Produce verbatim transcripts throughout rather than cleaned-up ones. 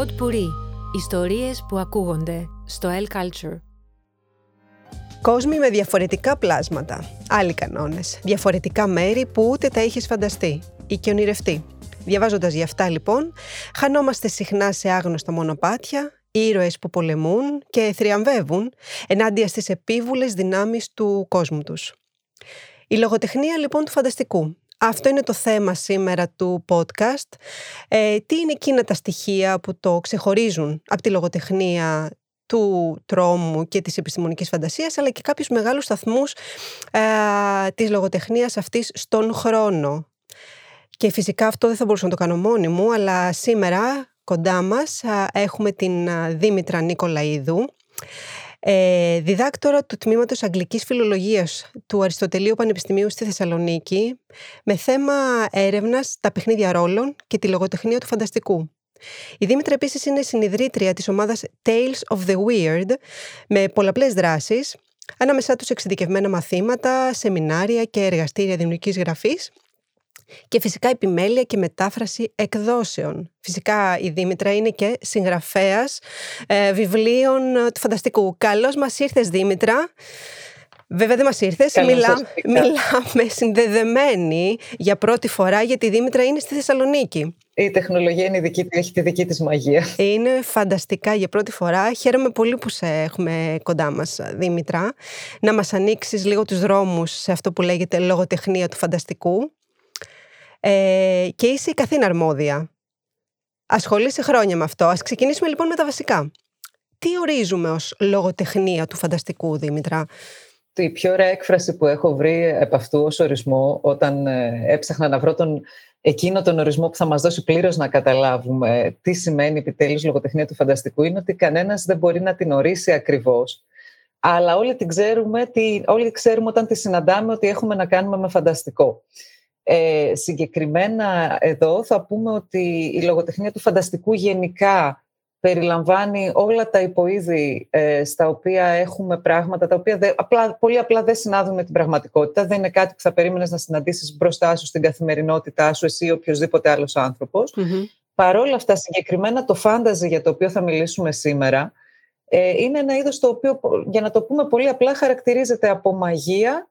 Ποτ-πουρί. Ιστορίες που ακούγονται στο El Culture. Κόσμοι με διαφορετικά πλάσματα, άλλοι κανόνες, διαφορετικά μέρη που ούτε τα είχες φανταστεί ή και ονειρευτεί. Διαβάζοντας γι' αυτά λοιπόν, χανόμαστε συχνά σε άγνωστα μονοπάτια, ήρωες που πολεμούν και θριαμβεύουν ενάντια στις επίβουλες δυνάμεις του κόσμου τους. Η λογοτεχνία λοιπόν του φανταστικού. Αυτό είναι το θέμα σήμερα του podcast. Ε, τι είναι εκείνα τα στοιχεία που το ξεχωρίζουν από τη λογοτεχνία του τρόμου και της επιστημονικής φαντασίας, αλλά και κάποιους μεγάλους σταθμούς ε, της λογοτεχνίας αυτής στον χρόνο. Και φυσικά αυτό δεν θα μπορούσα να το κάνω μόνη μου, αλλά σήμερα κοντά μας ε, έχουμε την ε, Δήμητρα Νικολαίδου, ε, διδάκτορα του Τμήματος Αγγλικής Φιλολογίας του Αριστοτελείου Πανεπιστημίου στη Θεσσαλονίκη, με θέμα έρευνας τα παιχνίδια ρόλων και τη λογοτεχνία του φανταστικού. Η Δήμητρα επίσης είναι συνιδρύτρια της ομάδας Tales of the Weird, με πολλαπλές δράσεις, ανάμεσά τους εξειδικευμένα μαθήματα, σεμινάρια και εργαστήρια δημιουργικής γραφής και φυσικά επιμέλεια και μετάφραση εκδόσεων. Φυσικά η Δήμητρα είναι και συγγραφέας ε, βιβλίων του φανταστικού. Καλώς μας ήρθες, Δήμητρα. Βέβαια δεν μας ήρθες, Μιλά, μιλάμε συνδεδεμένοι για πρώτη φορά, γιατί η Δήμητρα είναι στη Θεσσαλονίκη. Η τεχνολογία είναι δική, έχει τη δική της μαγεία. Είναι φανταστικά για πρώτη φορά. Χαίρομαι πολύ που σε έχουμε κοντά μας, Δήμητρα. Να μας ανοίξεις λίγο τους δρόμους σε αυτό που λέγεται λογοτεχνία του φανταστικού. Ε, και είσαι η καθήν αρμόδια. Ασχολείσαι χρόνια με αυτό. Ας ξεκινήσουμε λοιπόν με τα βασικά. Τι ορίζουμε ως λογοτεχνία του φανταστικού, Δήμητρα? Η πιο ωραία έκφραση που έχω βρει επ' αυτού ως ορισμό, όταν έψαχνα να βρω τον, εκείνο τον ορισμό που θα μας δώσει πλήρως να καταλάβουμε τι σημαίνει επιτέλους λογοτεχνία του φανταστικού, είναι ότι κανένας δεν μπορεί να την ορίσει ακριβώς, αλλά όλοι, την ξέρουμε, τι, όλοι ξέρουμε όταν τη συναντάμε ότι έχουμε να κάνουμε με φανταστικό. Ε, συγκεκριμένα εδώ θα πούμε ότι η λογοτεχνία του φανταστικού γενικά περιλαμβάνει όλα τα υποείδη ε, στα οποία έχουμε πράγματα τα οποία δε, απλά, πολύ απλά δεν συνάδουν με την πραγματικότητα. Δεν είναι κάτι που θα περίμενες να συναντήσεις μπροστά σου στην καθημερινότητά σου εσύ ή οποιοδήποτε άλλος άνθρωπος. Mm-hmm. Παρ' όλα αυτά, συγκεκριμένα το φάνταζι για το οποίο θα μιλήσουμε σήμερα ε, είναι ένα είδος το οποίο, για να το πούμε πολύ απλά, χαρακτηρίζεται από μαγεία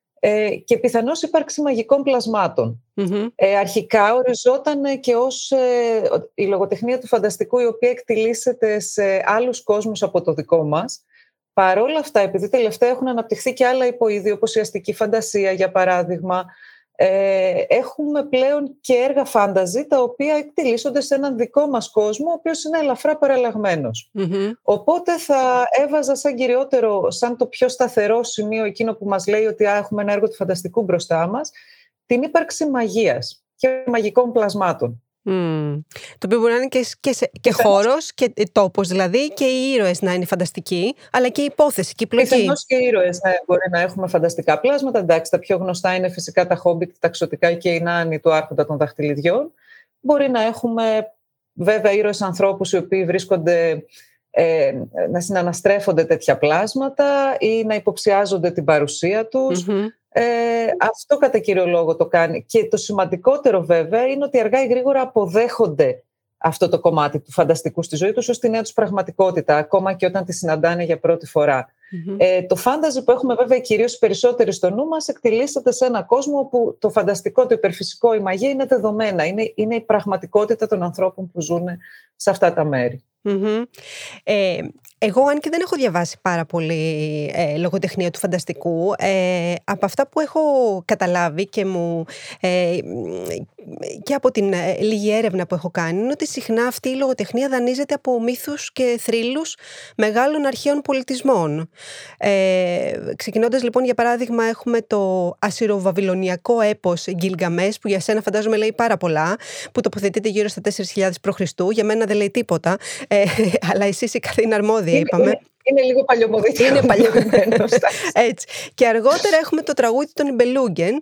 και πιθανώς ύπαρξη μαγικών πλασμάτων. Mm-hmm. Ε, αρχικά οριζόταν και ως ε, η λογοτεχνία του φανταστικού, η οποία εκτιλήσεται σε άλλους κόσμους από το δικό μας. Παρ' όλα αυτά, επειδή τελευταία έχουν αναπτυχθεί και άλλα υποείδη, όπως η αστική φαντασία, για παράδειγμα, ε, έχουμε πλέον και έργα φάνταζι, τα οποία εκτιλήσονται σε έναν δικό μας κόσμο, ο οποίος είναι ελαφρά παραλλαγμένος. Mm-hmm. Οπότε θα έβαζα σαν κυριότερο, σαν το πιο σταθερό σημείο, εκείνο που μας λέει ότι α, έχουμε ένα έργο του φανταστικού μπροστά μας, την ύπαρξη μαγείας και μαγικών πλασμάτων. Mm. Το οποίο μπορεί να είναι και, και, σε, και χώρος και τόπος, δηλαδή, και οι ήρωες να είναι φανταστικοί, αλλά και η υπόθεση και η πλοκή. Πιθανώς και οι ήρωες να, μπορεί να έχουμε φανταστικά πλάσματα. Εντάξει, τα πιο γνωστά είναι φυσικά τα Χόμπιτ, τα Ξωτικά και οι Νάνοι του Άρχοντα των Δαχτυλιδιών. Μπορεί να έχουμε βέβαια ήρωες ανθρώπους οι οποίοι βρίσκονται ε, να συναναστρέφονται τέτοια πλάσματα ή να υποψιάζονται την παρουσία τους. Mm-hmm. Ε, αυτό κατά κύριο λόγο το κάνει. Και το σημαντικότερο βέβαια είναι ότι αργά ή γρήγορα αποδέχονται αυτό το κομμάτι του φανταστικού στη ζωή τους ως τη νέα τους πραγματικότητα, ακόμα και όταν τη συναντάνε για πρώτη φορά. Mm-hmm. Ε, το φάνταζι που έχουμε βέβαια κυρίως οι περισσότεροι στο νου μας εκτιλήσεται σε ένα κόσμο όπου το φανταστικό, το υπερφυσικό, η μαγεία είναι δεδομένα. Είναι, είναι η πραγματικότητα των ανθρώπων που ζουν σε αυτά τα μέρη. Mm-hmm. Ε, εγώ, αν και δεν έχω διαβάσει πάρα πολύ ε, λογοτεχνία του φανταστικού, ε, από αυτά που έχω καταλάβει και, μου, ε, και από την ε, λίγη έρευνα που έχω κάνει, είναι ότι συχνά αυτή η λογοτεχνία δανείζεται από μύθους και θρύλους μεγάλων αρχαίων πολιτισμών. Ε, ξεκινώντας λοιπόν, για παράδειγμα, έχουμε το ασσυρο-βαβυλωνιακό έπος Γκιλγκαμές, που για σένα φαντάζομαι λέει πάρα πολλά, που τοποθετείται γύρω στα τέσσερις χιλιάδες προ Χριστού. Για μένα δεν λέει τίποτα. Ε, αλλά εσύ είσαι καθήν αρμόδια, είπαμε. Είναι, είναι λίγο παλιωμοδίτικο. Είναι παλιωμένο. Έτσι. Και αργότερα έχουμε το τραγούδι των Ιμπελούγκεν,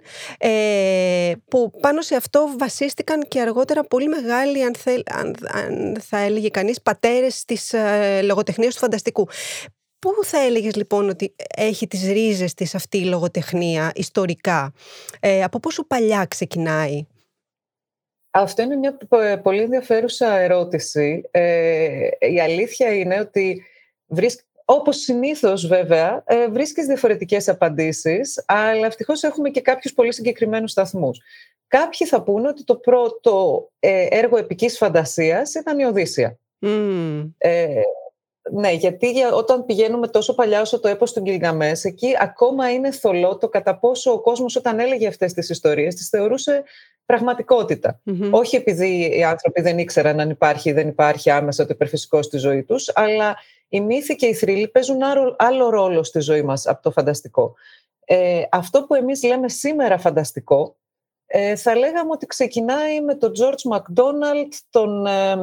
ε, που πάνω σε αυτό βασίστηκαν και αργότερα πολύ μεγάλοι, αν, θέλ, αν, αν θα έλεγε κανείς, πατέρες της ε, λογοτεχνίας του φανταστικού. Πού θα έλεγες λοιπόν ότι έχει τις ρίζες της αυτή η λογοτεχνία ιστορικά? Ε, από πόσο παλιά ξεκινάει? Αυτό είναι μια πολύ ενδιαφέρουσα ερώτηση. Ε, η αλήθεια είναι ότι βρίσκ... όπως συνήθως βέβαια ε, βρίσκεις διαφορετικές απαντήσεις, αλλά ευτυχώς έχουμε και κάποιους πολύ συγκεκριμένους σταθμούς. Κάποιοι θα πούνε ότι το πρώτο ε, έργο επικής φαντασίας ήταν η Οδύσσεια. Mm. Ε, ναι, γιατί για, όταν πηγαίνουμε τόσο παλιά όσο το έπος του Γκιλγκαμές, εκεί ακόμα είναι θολό το κατά πόσο ο κόσμος όταν έλεγε αυτές τις ιστορίες τις θεωρούσε πραγματικότητα. Mm-hmm. Όχι επειδή οι άνθρωποι δεν ήξεραν αν υπάρχει ή δεν υπάρχει άμεσα το υπερφυσικό στη ζωή τους, αλλά οι μύθοι και οι θρύλοι παίζουν άλλο ρόλο στη ζωή μας από το φανταστικό. Ε, αυτό που εμείς λέμε σήμερα φανταστικό, ε, θα λέγαμε ότι ξεκινάει με τον George MacDonald τον, ε,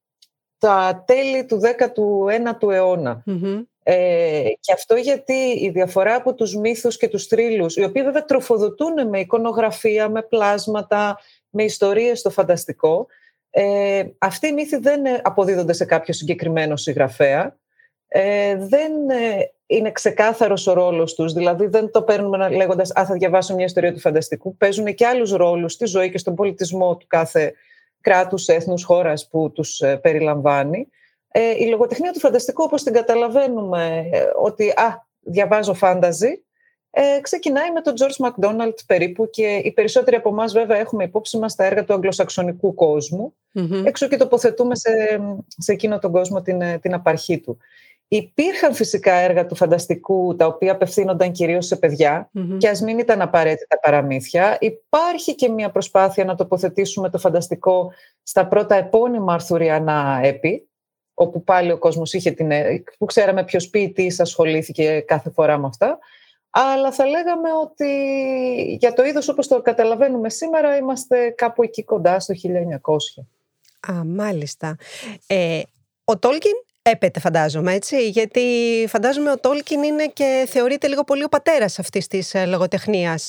τα τέλη του δέκατου ένατου αιώνα. Mm-hmm. Ε, και αυτό γιατί η διαφορά από τους μύθους και τους θρύλους, οι οποίοι βέβαια τροφοδοτούν με εικονογραφία, με πλάσματα, με ιστορίες στο φανταστικό, ε, αυτοί οι μύθοι δεν αποδίδονται σε κάποιο συγκεκριμένο συγγραφέα, ε, δεν ε, είναι ξεκάθαρος ο ρόλος τους, δηλαδή δεν το παίρνουμε λέγοντας «Α, θα διαβάσω μια ιστορία του φανταστικού», παίζουν και άλλους ρόλους στη ζωή και στον πολιτισμό του κάθε κράτους, έθνους, χώρας που τους ε, περιλαμβάνει. Ε, η λογοτεχνία του φανταστικού, όπως την καταλαβαίνουμε, ε, ότι «Α, διαβάζω φάνταζι», ε, ξεκινάει με τον George MacDonald περίπου, και οι περισσότεροι από εμάς βέβαια έχουμε υπόψη μας τα έργα του αγγλοσαξονικού κόσμου, mm-hmm. έξω και τοποθετούμε σε, σε εκείνο τον κόσμο την, την απαρχή του. Υπήρχαν φυσικά έργα του φανταστικού τα οποία απευθύνονταν κυρίως σε παιδιά, mm-hmm. και ας μην ήταν απαραίτητα παραμύθια. Υπάρχει και μια προσπάθεια να τοποθετήσουμε το φανταστικό στα πρώτα επώνυμα αρθουριανά έπι, όπου πάλι ο κόσμος είχε την, που ξέραμε ποιος ποιητής ασχολήθηκε κάθε φορά με αυτά. Αλλά θα λέγαμε ότι για το είδος όπως το καταλαβαίνουμε σήμερα είμαστε κάπου εκεί κοντά στο χίλια εννιακόσια. Α, μάλιστα. Ε, ο Τόλκιν έπεται, φαντάζομαι, έτσι, γιατί φαντάζομαι ο Τόλκιν είναι και θεωρείται λίγο πολύ ο πατέρας αυτής της λογοτεχνίας.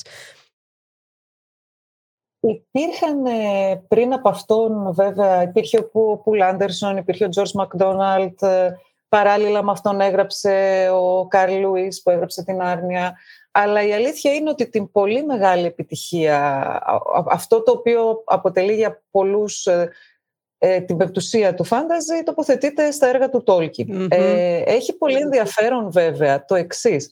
Υπήρχαν πριν από αυτόν, βέβαια, υπήρχε ο Πουλ Άντερσον, υπήρχε ο George MacDonald, παράλληλα με αυτόν έγραψε ο Καρλ Λούις που έγραψε την Άρνια. Αλλά η αλήθεια είναι ότι την πολύ μεγάλη επιτυχία, αυτό το οποίο αποτελεί για πολλούς ε, την πεπτουσία του φάνταζι, τοποθετείται στα έργα του Τόλκιν. Mm-hmm. Ε, έχει πολύ ενδιαφέρον βέβαια το εξής.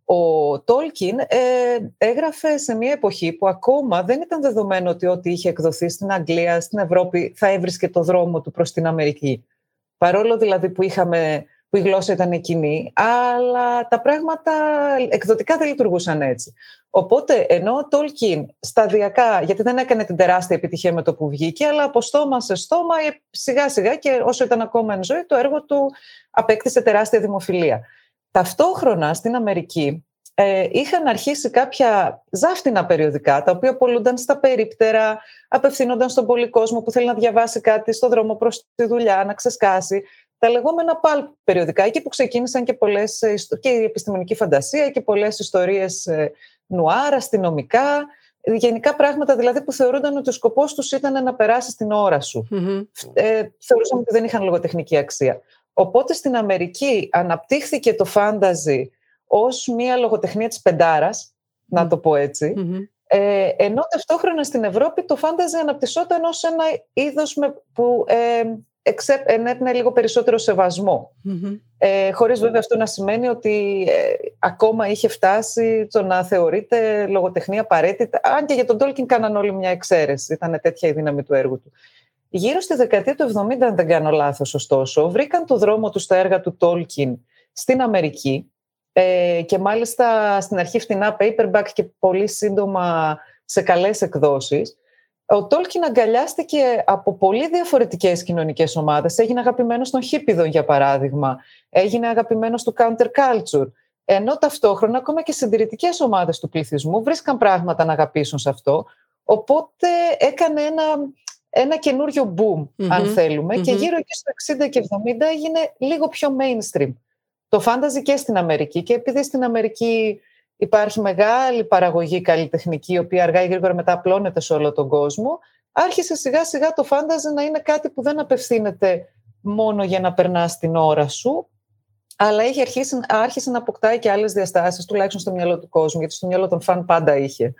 Ο Τόλκιν ε, έγραφε σε μια εποχή που ακόμα δεν ήταν δεδομένο ότι ό,τι είχε εκδοθεί στην Αγγλία, στην Ευρώπη, θα έβρισκε το δρόμο του προς την Αμερική. Παρόλο δηλαδή που, είχαμε, που η γλώσσα ήταν εκείνη, αλλά τα πράγματα εκδοτικά δεν λειτουργούσαν έτσι. Οπότε, ενώ ο Τόλκιν σταδιακά, γιατί δεν έκανε την τεράστια επιτυχία με το που βγήκε, αλλά από στόμα σε στόμα, σιγά σιγά και όσο ήταν ακόμα εν ζωή, το έργο του απέκτησε τεράστια δημοφιλία. Ταυτόχρονα στην Αμερική ε, είχαν αρχίσει κάποια ζάφτινα περιοδικά, τα οποία πολλούνταν στα περίπτερα, απευθύνονταν στον πολύ κόσμο που θέλει να διαβάσει κάτι στο δρόμο προς τη δουλειά, να ξεσκάσει. Τα λεγόμενα pulp περιοδικά, εκεί που ξεκίνησαν και, πολλές, και η επιστημονική φαντασία και πολλές ιστορίες ε, νουάρ, αστυνομικά, γενικά πράγματα δηλαδή που θεωρούνταν ότι ο σκοπός τους ήταν να περάσει την ώρα σου. Mm-hmm. Ε, θεωρούσαν ότι δεν είχαν λογοτεχνική αξία. Οπότε στην Αμερική αναπτύχθηκε το φάνταζι ως μια λογοτεχνία της πεντάρας, να το πω έτσι, mm-hmm. ε, ενώ ταυτόχρονα στην Ευρώπη το φάνταζι αναπτυσσόταν ως ένα είδος με, που ε, ενέπνεε λίγο περισσότερο σεβασμό. Mm-hmm. Ε, χωρίς βέβαια αυτό να σημαίνει ότι ε, ακόμα είχε φτάσει το να θεωρείται λογοτεχνία απαραίτητα, αν και για τον Τόλκιν κάναν όλοι μια εξαίρεση, ήταν τέτοια η δύναμη του έργου του. Γύρω στη δεκαετία του εβδομήντα, αν δεν κάνω λάθος, ωστόσο, βρήκαν το δρόμο τους στα έργα του Τόλκιν στην Αμερική ε, και μάλιστα στην αρχή φτηνά paperback και πολύ σύντομα σε καλές εκδόσεις. Ο Τόλκιν αγκαλιάστηκε από πολύ διαφορετικές κοινωνικές ομάδες. Έγινε αγαπημένος των χίπιδων, για παράδειγμα. Έγινε αγαπημένος του counterculture. Ενώ ταυτόχρονα ακόμα και συντηρητικές ομάδες του πληθυσμού βρίσκαν πράγματα να αγαπήσουν σε αυτό. Οπότε έκανε ένα... ένα καινούριο boom, mm-hmm. αν θέλουμε, mm-hmm. και γύρω εκεί στο εξήντα και εβδομήντα έγινε λίγο πιο mainstream. Το φάνταζι και στην Αμερική, και επειδή στην Αμερική υπάρχει μεγάλη παραγωγή καλλιτεχνική, η οποία αργά ή γρήγορα μετά απλώνεται σε όλο τον κόσμο, άρχισε σιγά σιγά το φάνταζι να είναι κάτι που δεν απευθύνεται μόνο για να περνάς την ώρα σου, αλλά είχε αρχίσει, άρχισε να αποκτάει και άλλες διαστάσεις, τουλάχιστον στο μυαλό του κόσμου, γιατί στο μυαλό των φαν πάντα είχε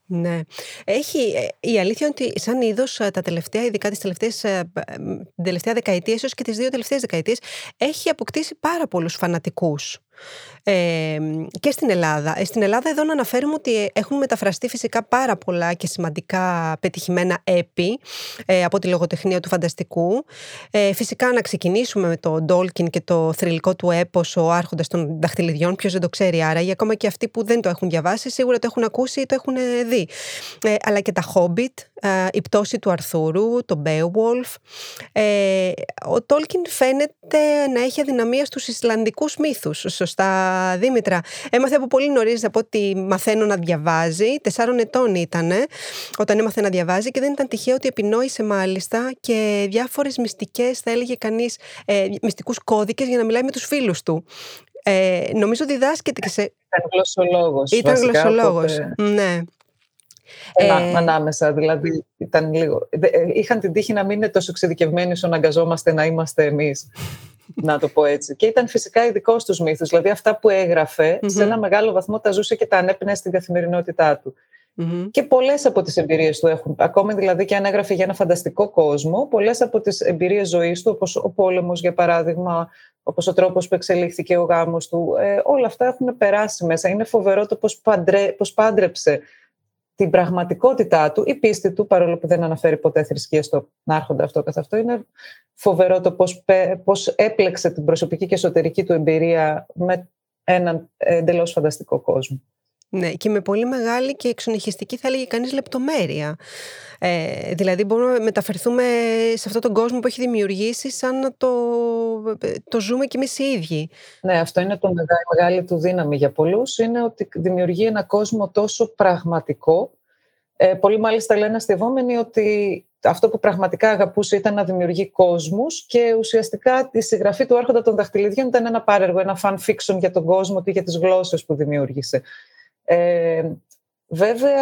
Ναι. Έχει, η αλήθεια είναι ότι σαν είδος τα τελευταία, ειδικά τις τελευταίες, την τελευταία δεκαετία, ίσως και τις δύο τελευταίες δεκαετίες, έχει αποκτήσει πάρα πολλούς φανατικούς. Ε, και στην Ελλάδα. Ε, στην Ελλάδα εδώ να αναφέρουμε ότι έχουν μεταφραστεί φυσικά πάρα πολλά και σημαντικά πετυχημένα έπι ε, από τη λογοτεχνία του φανταστικού. Ε, φυσικά να ξεκινήσουμε με το Ντόλκιν και το θρυλικό του έπος «Ο Άρχοντας των Δαχτυλιδιών». Ποιος δεν το ξέρει άραγε, ακόμα και αυτοί που δεν το έχουν διαβάσει σίγουρα το έχουν ακούσει ή το έχουν δει. Ε, αλλά και τα Χόμπιτ, ε, η πτώση του Αρθούρου, το Beowulf. Ε, ο Τόλκιν φαίνεται να έχει αδυναμία στους Ισλανδικούς μύθους. Σωστά, Δήμητρα? Έμαθε από πολύ νωρίς, από ότι μαθαίνω να διαβάζει. Τεσσάρων ετών ήτανε όταν έμαθε να διαβάζει και δεν ήταν τυχαίο ότι επινόησε μάλιστα και διάφορες μυστικές, θα έλεγε κανείς, ε, μυστικούς κώδικες για να μιλάει με τους φίλους του. Ε, νομίζω διδάσκεται και σε... Ήταν γλωσσολόγος. Ήταν βασικά, γλωσσολόγος, οπότε... ναι. Ένα, Ε... ανάμεσα, δηλαδή ήταν λίγο... είχαν την τύχη να μην είναι τόσο εξειδικευμένοι όσο να αναγκαζόμαστε να είμαστε εμείς. Να το πω έτσι. Και ήταν φυσικά ειδικό στους μύθους. Δηλαδή αυτά που έγραφε, mm-hmm. σε ένα μεγάλο βαθμό τα ζούσε και τα ανέπαινε στην καθημερινότητά του. Mm-hmm. Και πολλές από τις εμπειρίες του έχουν. Ακόμη δηλαδή και αν έγραφε για ένα φανταστικό κόσμο, πολλές από τις εμπειρίες ζωής του, όπως ο πόλεμος για παράδειγμα, όπως ο τρόπος που εξελίχθηκε ο γάμος του, ε, όλα αυτά έχουν περάσει μέσα. Είναι φοβερό το πώς, παντρε, πώς πάντρεψε την πραγματικότητά του, η πίστη του, παρόλο που δεν αναφέρει ποτέ θρησκεία στον άρχοντα αυτό καθ' αυτό. Είναι φοβερό το πώς, πώς έπλεξε την προσωπική και εσωτερική του εμπειρία με έναν εντελώς φανταστικό κόσμο. Ναι, και με πολύ μεγάλη και εξονυχιστική, θα έλεγε κανείς, λεπτομέρεια. Ε, δηλαδή μπορούμε να μεταφερθούμε σε αυτόν τον κόσμο που έχει δημιουργήσει σαν να το, το ζούμε κι εμείς οι ίδιοι. Ναι, αυτό είναι το μεγάλη, μεγάλη του δύναμη για πολλούς, είναι ότι δημιουργεί ένα κόσμο τόσο πραγματικό. Ε, πολλοί μάλιστα λένε αστευόμενοι ότι αυτό που πραγματικά αγαπούσε ήταν να δημιουργεί κόσμους και ουσιαστικά η συγγραφή του Άρχοντα των Δαχτυλιδιών ήταν ένα πάρεργο, ένα fan fiction για τον κόσμο και για τις γλώσσες που δημιούργησε. Ε, βέβαια,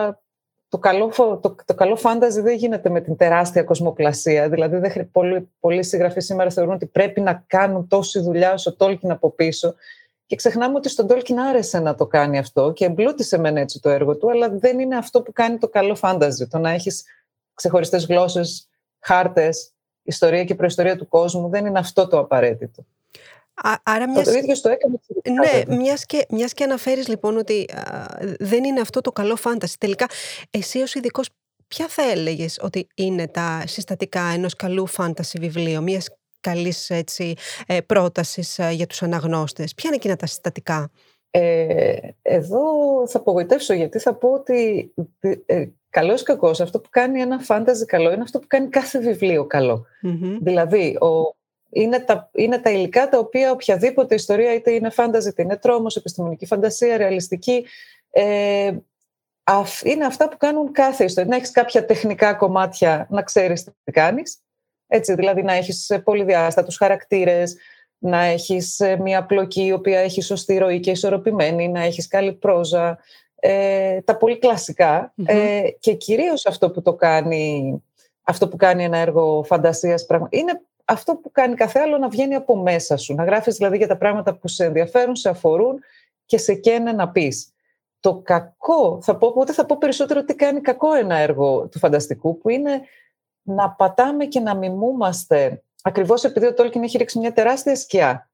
το καλό, το, το καλό φάνταζι δεν γίνεται με την τεράστια κοσμοπλασία. Δηλαδή, δεν, πολλοί, πολλοί συγγραφείς σήμερα θεωρούν ότι πρέπει να κάνουν τόση δουλειά όσο ο Τόλκιν από πίσω. Και ξεχνάμε ότι στον Τόλκιν άρεσε να το κάνει αυτό και εμπλούτησε μεν έτσι το έργο του, αλλά δεν είναι αυτό που κάνει το καλό φάνταζι. Το να έχεις ξεχωριστές γλώσσες, χάρτες, ιστορία και προϊστορία του κόσμου, δεν είναι αυτό το απαραίτητο. Α, άρα μιας... Το ίδιο στο έκανε. Ναι, μιας και, μιας και αναφέρεις λοιπόν ότι α, δεν είναι αυτό το καλό φάνταση. Τελικά, εσύ ως ειδικός, ποια θα έλεγες ότι είναι τα συστατικά ενός καλού φάνταση βιβλίου, μιας καλής έτσι, ε, πρότασης ε, για τους αναγνώστες? Ποια είναι εκείνα τα συστατικά? Ε, εδώ θα απογοητεύσω, γιατί θα πω ότι ε, καλός ή κακός, αυτό που κάνει ένα φάνταζι καλό είναι αυτό που κάνει κάθε βιβλίο καλό. Mm-hmm. Δηλαδή, ο Είναι τα, είναι τα υλικά τα οποία οποιαδήποτε ιστορία, είτε είναι φάνταζι, είτε είναι τρόμος, επιστημονική φαντασία, ρεαλιστική, ε, αφ, είναι αυτά που κάνουν κάθε ιστορία. Να έχεις κάποια τεχνικά κομμάτια, να ξέρεις τι κάνεις. Έτσι, δηλαδή να έχεις πολυδιάστατους χαρακτήρες, να έχεις μια πλοκή η οποία έχει σωστή ροή και ισορροπημένη, να έχεις καλή πρόζα, ε, τα πολύ κλασικά. Mm-hmm. Ε, και κυρίως αυτό που το κάνει, αυτό που κάνει ένα έργο φαντασίας, είναι αυτό που κάνει κάθε άλλο να βγαίνει από μέσα σου. Να γράφεις δηλαδή για τα πράγματα που σε ενδιαφέρουν, σε αφορούν και σε καίνε να πεις. Το κακό, θα πω, ούτε θα πω περισσότερο τι κάνει κακό ένα έργο του φανταστικού, που είναι να πατάμε και να μιμούμαστε, ακριβώς επειδή ο Τόλκιν έχει ρίξει μια τεράστια σκιά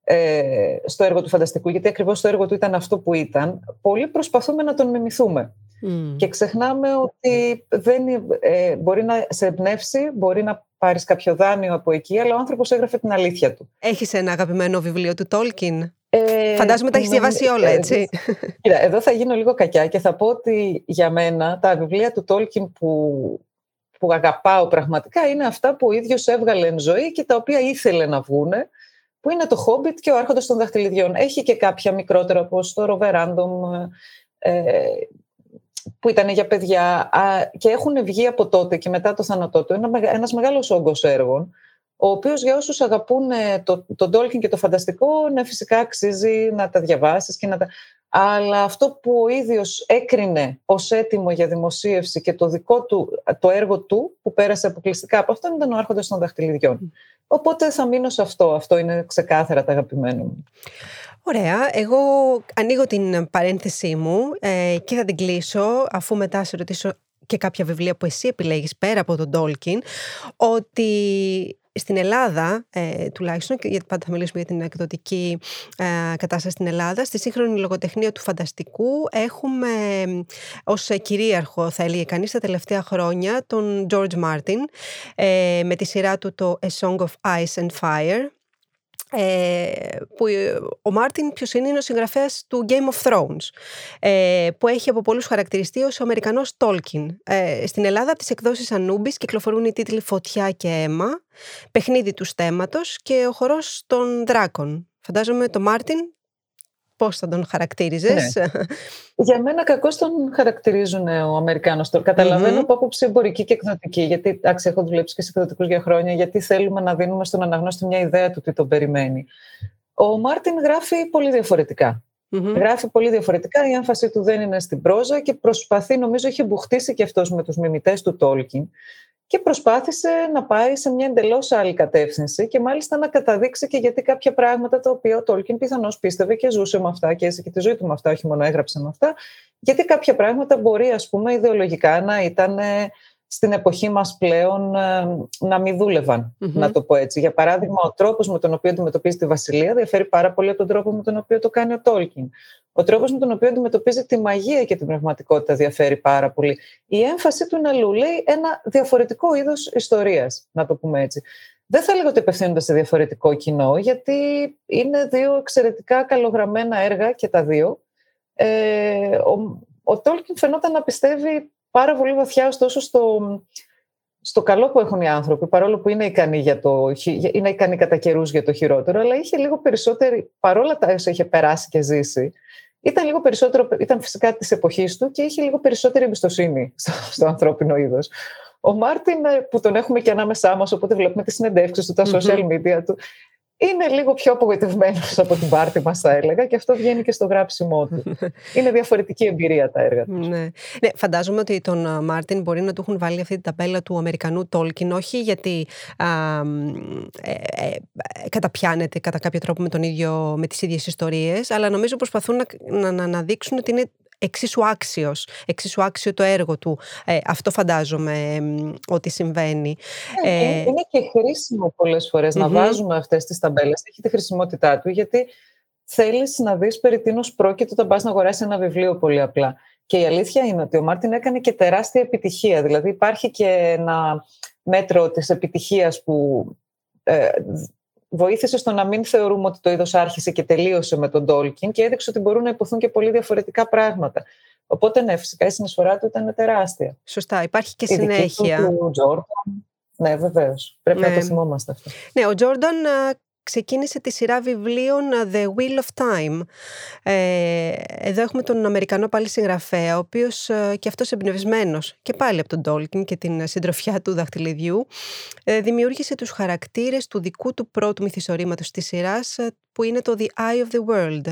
ε, στο έργο του φανταστικού, γιατί ακριβώς το έργο του ήταν αυτό που ήταν, πολλοί προσπαθούμε να τον μιμηθούμε. Mm. Και ξεχνάμε ότι δεν, ε, μπορεί να σε εμπνεύσει, μπορεί να πάρεις κάποιο δάνειο από εκεί, αλλά ο άνθρωπος έγραφε την αλήθεια του. Έχεις ένα αγαπημένο βιβλίο του Τόλκιν? Ε, Φαντάζομαι τα έχεις διαβάσει όλα, έτσι. Κοίτα, εδώ θα γίνω λίγο κακιά και θα πω ότι για μένα τα βιβλία του Τόλκιν που, που αγαπάω πραγματικά είναι αυτά που ο ίδιος έβγαλε εν ζωή και τα οποία ήθελε να βγούνε, που είναι το Χόμπιτ και ο Άρχοντας των Δαχτυλιδιών. Έχει και κάποια μικρότερα, όπως το Ροβεράντομ, ε, που ήταν για παιδιά, και έχουν βγει από τότε και μετά το θάνατό του ένας μεγάλος όγκος έργων, ο οποίος για όσους αγαπούν το, τον Τόλκιν και το φανταστικό, ναι, φυσικά αξίζει να τα διαβάσεις και να τα... Αλλά αυτό που ο ίδιος έκρινε ως έτοιμο για δημοσίευση και το δικό του, το έργο του, που πέρασε αποκλειστικά από αυτόν, ήταν ο Άρχοντας των Δαχτυλιδιών. Οπότε θα μείνω σε αυτό. Αυτό είναι ξεκάθαρα τα αγαπημένα μου. Ωραία, εγώ ανοίγω την παρένθεσή μου ε, και θα την κλείσω, αφού μετά σε ρωτήσω και κάποια βιβλία που εσύ επιλέγεις πέρα από τον Tolkien, ότι στην Ελλάδα, ε, τουλάχιστον, γιατί πάντα θα μιλήσουμε για την εκδοτική ε, κατάσταση στην Ελλάδα, στη σύγχρονη λογοτεχνία του φανταστικού έχουμε ε, ως κυρίαρχο, θα έλεγε κανείς, τα τελευταία χρόνια τον George Martin, ε, με τη σειρά του το A Song of Ice and Fire. Ε, που ο Μάρτιν ποιος είναι, είναι ο συγγραφέας του Game of Thrones, ε, που έχει από πολλούς χαρακτηριστεί ως ο Αμερικανός Tolkien. Ε, στην Ελλάδα από τις εκδόσεις Ανούμπης κυκλοφορούν οι τίτλοι Φωτιά και Αίμα, Παιχνίδι του Στέμματος και Ο Χορός των Δράκων. Φαντάζομαι το Μάρτιν πώς θα τον χαρακτήριζες? Ναι. Για μένα κακώς τον χαρακτηρίζουν ο Αμερικάνος. Το καταλαβαίνω mm-hmm. από άποψη εμπορική και εκδοτική. Γιατί, εντάξει, έχω δουλέψει και σε εκδοτικούς για χρόνια, γιατί θέλουμε να δίνουμε στον αναγνώστη μια ιδέα του τι τον περιμένει. Ο Μάρτιν γράφει πολύ διαφορετικά. Mm-hmm. Γράφει πολύ διαφορετικά. Η έμφαση του δεν είναι στην πρόζα και προσπαθεί, νομίζω, έχει μπουχτίσει και αυτός με τους μιμητές του Tolkien. Και προσπάθησε να πάει σε μια εντελώς άλλη κατεύθυνση και μάλιστα να καταδείξει και γιατί κάποια πράγματα τα οποία ο Tolkien πιθανώς πίστευε και ζούσε με αυτά και έζησε και τη ζωή του με αυτά, όχι μόνο έγραψε με αυτά, γιατί κάποια πράγματα μπορεί, ας πούμε, ιδεολογικά να ήταν στην εποχή μας πλέον να μην δούλευαν, mm-hmm. να το πω έτσι. Για παράδειγμα, ο τρόπος με τον οποίο αντιμετωπίζει τη Βασιλεία διαφέρει πάρα πολύ από τον τρόπο με τον οποίο το κάνει ο Tolkien. Ο τρόπος με τον οποίο αντιμετωπίζει τη μαγεία και την πνευματικότητα διαφέρει πάρα πολύ. Η έμφαση του είναι αλλού. Λέει ένα διαφορετικό είδος ιστορίας, να το πούμε έτσι. Δεν θα λέγω ότι απευθύνονται σε διαφορετικό κοινό, γιατί είναι δύο εξαιρετικά καλογραμμένα έργα και τα δύο. Ε, ο, ο Tolkien φαινόταν να πιστεύει πάρα πολύ βαθιά, ωστόσο, στο, στο καλό που έχουν οι άνθρωποι, παρόλο που είναι ικανοί, για το, είναι ικανοί κατά καιρούς για το χειρότερο, αλλά είχε λίγο περισσότερη, παρόλα τα όσα είχε περάσει και ζήσει, ήταν λίγο περισσότερο, ήταν φυσικά της εποχής του και είχε λίγο περισσότερη εμπιστοσύνη στο, στο ανθρώπινο είδος. Ο Μάρτιν, που τον έχουμε και ανάμεσά μας, οπότε βλέπουμε τις συνεντεύξεις του, τα social media του, είναι λίγο πιο απογοητευμένος από την πάρτη μας, θα έλεγα, και αυτό βγαίνει και στο γράψιμό του. Είναι διαφορετική εμπειρία τα έργα του. Ναι. Ναι, φαντάζομαι ότι τον Μάρτιν μπορεί να του έχουν βάλει αυτή την ταμπέλα του Αμερικανού Tolkien, όχι γιατί α, ε, ε, καταπιάνεται κατά κάποιο τρόπο με, τον ίδιο, με τις ίδιες ιστορίες, αλλά νομίζω προσπαθούν να, να, να, να δείξουν ότι είναι εξίσου άξιος, εξίσου άξιο το έργο του. Ε, αυτό φαντάζομαι ε, ότι συμβαίνει. Ε, ε, είναι και χρήσιμο πολλές φορές mm-hmm. να βάζουμε αυτές τις ταμπέλες. Έχει τη χρησιμότητά του, γιατί θέλεις να δεις περί τίνος πρόκειται όταν πας να αγοράσεις ένα βιβλίο, πολύ απλά. Και η αλήθεια είναι ότι ο Μάρτιν έκανε και τεράστια επιτυχία. Δηλαδή υπάρχει και ένα μέτρο της επιτυχίας που ε, βοήθησε στο να μην θεωρούμε ότι το είδος άρχισε και τελείωσε με τον Tolkien και έδειξε ότι μπορούν να υποθούν και πολύ διαφορετικά πράγματα. Οπότε, ναι, φυσικά η συνεισφορά του ήταν τεράστια. Σωστά, υπάρχει και η συνέχεια. Του Jordan. Ναι, βεβαίως. Πρέπει ναι. να το θυμόμαστε αυτό. Ναι, ο Jordan ξεκίνησε τη σειρά βιβλίων The Wheel of Time. Ε, εδώ έχουμε τον Αμερικανό πάλι συγγραφέα, ο οποίος ε, και αυτός εμπνευσμένος και πάλι από τον Tolkien και την συντροφιά του δαχτυλιδιού, ε, δημιούργησε τους χαρακτήρες του δικού του πρώτου μυθιστορήματος της σειράς, που είναι το The Eye of the World.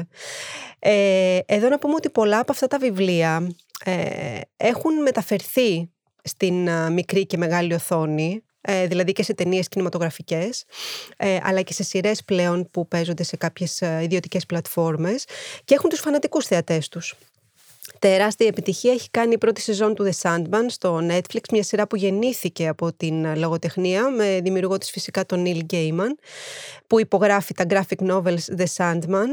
Ε, εδώ να πούμε ότι πολλά από αυτά τα βιβλία ε, έχουν μεταφερθεί στην ε, μικρή και μεγάλη οθόνη, δηλαδή και σε ταινίες κινηματογραφικές, αλλά και σε σειρές πλέον που παίζονται σε κάποιες ιδιωτικές πλατφόρμες και έχουν τους φανατικούς θεατές τους. Τεράστια επιτυχία έχει κάνει η πρώτη σεζόν του The Sandman στο Netflix, μια σειρά που γεννήθηκε από την λογοτεχνία, με δημιουργό της φυσικά τον Neil Gaiman, που υπογράφει τα graphic novels The Sandman,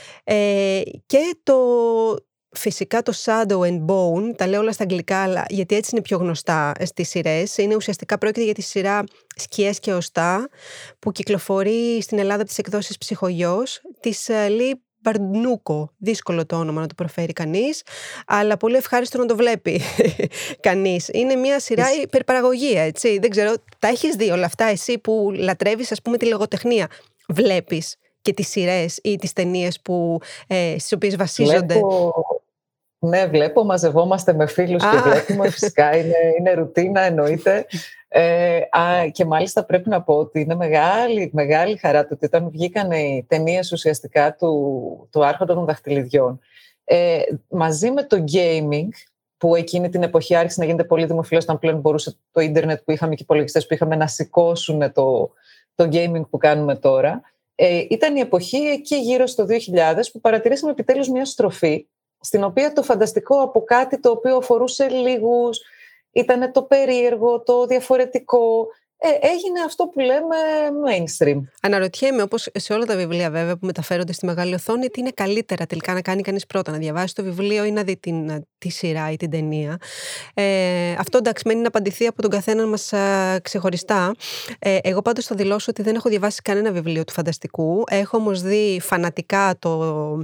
και το... Φυσικά το Shadow and Bone, τα λέω όλα στα αγγλικά, αλλά γιατί έτσι είναι πιο γνωστά στις σειρές. Είναι ουσιαστικά πρόκειται για τη σειρά Σκιές και Οστά, που κυκλοφορεί στην Ελλάδα από τις εκδόσεις Ψυχογιός, της Λι Μπαρντνούκο. Δύσκολο το όνομα να το προφέρει κανείς, αλλά πολύ ευχάριστο να το βλέπει κανείς. Είναι μια σειρά υπερπαραγωγία, έτσι. Δεν ξέρω, τα έχεις δει όλα αυτά εσύ που λατρεύεις, ας πούμε, τη λογοτεχνία? Βλέπεις και τις σειρές ή τις ταινίες που, ε, στις οποίες βασίζονται? Βλέπω... Ναι, βλέπω, μαζευόμαστε με φίλους και βλέπουμε, φυσικά είναι, είναι ρουτίνα, εννοείται. Ε, α, και μάλιστα πρέπει να πω ότι είναι μεγάλη, μεγάλη χαρά του ότι όταν βγήκαν οι ταινίες ουσιαστικά του, του Άρχοντα των Δαχτυλιδιών, ε, μαζί με το gaming, που εκείνη την εποχή άρχισε να γίνεται πολύ δημοφιλές, όταν πλέον μπορούσε το ίντερνετ που είχαμε και υπολογιστές που είχαμε να σηκώσουν το, το gaming που κάνουμε τώρα, Ε, ήταν η εποχή εκεί γύρω στο δύο χιλιάδες που παρατηρήσαμε επιτέλους μια στροφή στην οποία το φανταστικό από κάτι το οποίο αφορούσε λίγους, ήταν το περίεργο, το διαφορετικό, ε, έγινε αυτό που λέμε mainstream. Αναρωτιέμαι, όπως σε όλα τα βιβλία βέβαια που μεταφέρονται στη μεγάλη οθόνη, τι είναι καλύτερα τελικά να κάνει κανείς πρώτα, να διαβάσει το βιβλίο ή να δει την, τη σειρά ή την ταινία. Ε, αυτό εντάξει μένει να απαντηθεί από τον καθένα μας α, ξεχωριστά. Ε, εγώ πάντως θα δηλώσω ότι δεν έχω διαβάσει κανένα βιβλίο του φανταστικού. Έχω όμως δει φανατικά το,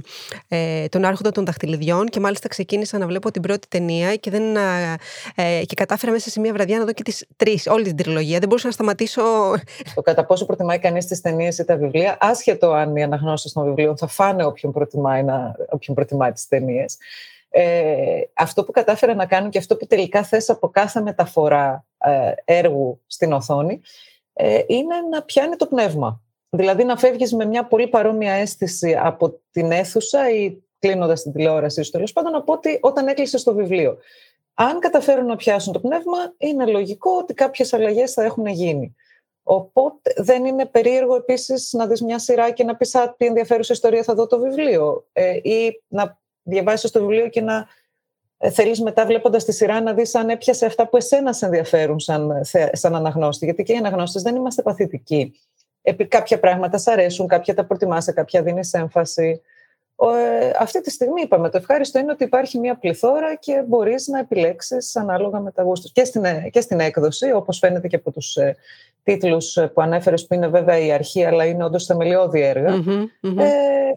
ε, τον Άρχοντα των Δαχτυλιδιών και μάλιστα ξεκίνησα να βλέπω την πρώτη ταινία και, δεν, ε, και κατάφερα μέσα σε μια βραδιά να δω και τις τρεις, όλη την τριλογία. Δεν μπορούσα να σταματήσω. Το κατά πόσο προτιμάει κανείς τις ταινίες ή τα βιβλία, άσχετο αν οι αναγνώστες των βιβλίων θα φάνε όποιον προτιμάει, να, όποιον προτιμάει τις ταινίες. Ε, αυτό που κατάφερα να κάνω και αυτό που τελικά θες από κάθε μεταφορά ε, έργου στην οθόνη ε, είναι να πιάνει το πνεύμα. Δηλαδή να φεύγεις με μια πολύ παρόμοια αίσθηση από την αίθουσα ή κλείνοντας την τηλεόραση σου, τέλος πάντων, από ότι όταν έκλεισες το βιβλίο. Αν καταφέρουν να πιάσουν το πνεύμα, είναι λογικό ότι κάποιες αλλαγές θα έχουν γίνει. Οπότε δεν είναι περίεργο επίσης να δεις μια σειρά και να πεις «Α, τι ενδιαφέρουσα ιστορία, θα δω το βιβλίο». Ε, ή να διαβάσεις το βιβλίο και να ε, θέλεις μετά βλέποντας τη σειρά να δεις αν έπιασε αυτά που εσένα σε ενδιαφέρουν σαν, σαν αναγνώστη. Γιατί και οι αναγνώστες δεν είμαστε παθητικοί. Επί κάποια πράγματα σ' αρέσουν, κάποια τα προτιμάς, σε κάποια δίνεις έμφαση. Ε, αυτή τη στιγμή είπαμε, το ευχάριστο είναι ότι υπάρχει μια πληθώρα και μπορείς να επιλέξεις ανάλογα με τα γούστα. Και στην, και στην έκδοση, όπως φαίνεται και από τους ε, τίτλους που ανέφερες, που είναι βέβαια η αρχή, αλλά είναι όντως θεμελιώδη έργα. Mm-hmm, mm-hmm. Ε,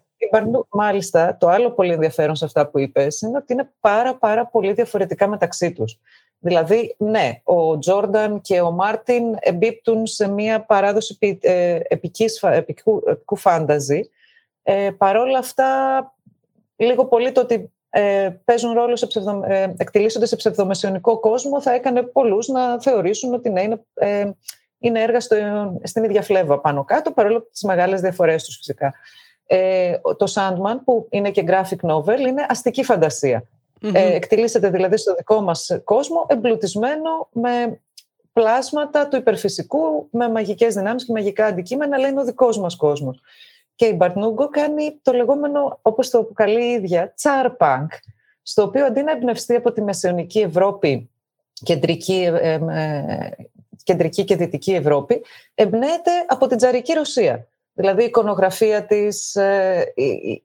μάλιστα, το άλλο πολύ ενδιαφέρον σε αυτά που είπες είναι ότι είναι πάρα πάρα πολύ διαφορετικά μεταξύ τους. Δηλαδή, ναι, ο Τζόρνταν και ο Μάρτιν εμπίπτουν σε μια παράδοση ε, επικής, επικού, επικού φάνταζι. Ε, παρόλα αυτά, λίγο πολύ το ότι ε, παίζουν ρόλο σε ψευδο, ε, εκτελήσονται σε ψευδομεσαιωνικό κόσμο θα έκανε πολλούς να θεωρήσουν ότι ναι, είναι, ε, είναι έργα στο, στην ίδια φλέβα πάνω κάτω, παρόλο τις μεγάλες διαφορές τους φυσικά. Ε, το Sandman, που είναι και graphic novel, είναι αστική φαντασία. Mm-hmm. Ε, εκτελήσεται δηλαδή στο δικό μας κόσμο, εμπλουτισμένο με πλάσματα του υπερφυσικού, με μαγικές δυνάμεις και μαγικά αντικείμενα, αλλά είναι ο δικός μας κόσμος. Και η Μπαρνούγκο κάνει το λεγόμενο, όπως το αποκαλεί η ίδια, τσάρπανκ, στο οποίο αντί να εμπνευστεί από τη μεσαιωνική Ευρώπη, κεντρική, ε, ε, κεντρική και δυτική Ευρώπη, εμπνέεται από την τσαρική Ρωσία. Δηλαδή η εικονογραφία της, ε, η, η,